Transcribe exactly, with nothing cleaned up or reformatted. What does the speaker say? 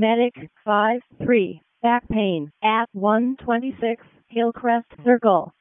Medic five three. Back pain at one twenty-six Hillcrest Circle.